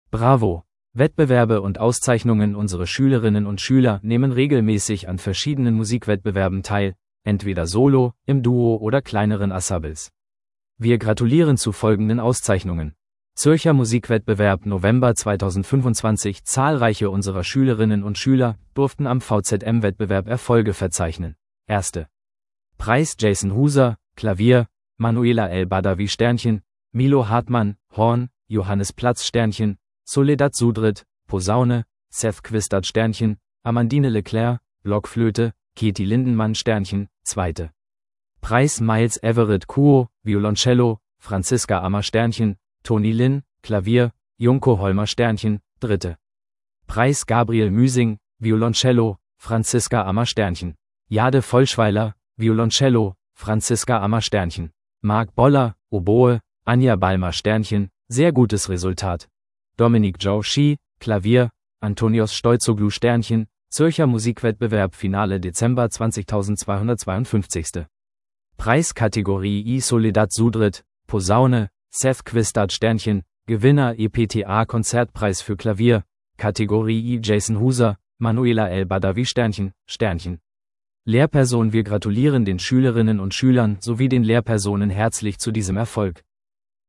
Bravo! Wettbewerbe und Auszeichnungen. Unsere Schülerinnen und Schüler nehmen regelmäßig an verschiedenen Musikwettbewerben teil, entweder solo, im Duo oder kleineren Ensembles. Wir gratulieren zu folgenden Auszeichnungen. Zürcher Musikwettbewerb November 2025. Zahlreiche unserer Schülerinnen und Schüler durften am VZM-Wettbewerb Erfolge verzeichnen. 1. Preis Jason Huser, Klavier, Manuela El Badawi Sternchen, Milo Hartmann, Horn, Johannes Platz Sternchen, Soledad Sudrit, Posaune, Seth Quistad Sternchen, Amandine Leclerc, Blockflöte, Katie Lindenmann Sternchen. 2. Preis Miles Everett Kuo, Violoncello, Franziska Ammer Sternchen, Toni Lin, Klavier, Junko Holmer Sternchen. 3. Preis Gabriel Müsing, Violoncello, Franziska Ammer Sternchen. Jade Vollschweiler, Violoncello, Franziska Ammer Sternchen. Marc Boller, Oboe, Anja Balmer Sternchen. Sehr gutes Resultat. Dominique Joshi, Klavier, Antonios Stolzoglu Sternchen, Zürcher Musikwettbewerb Finale Dezember 20.252. Preiskategorie I Soledad Sudrit, Posaune, Seth Quistad Sternchen, Gewinner EPTA Konzertpreis für Klavier, Kategorie I Jason Huser, Manuela El Badawi Sternchen. Lehrperson. Wir gratulieren den Schülerinnen und Schülern sowie den Lehrpersonen herzlich zu diesem Erfolg.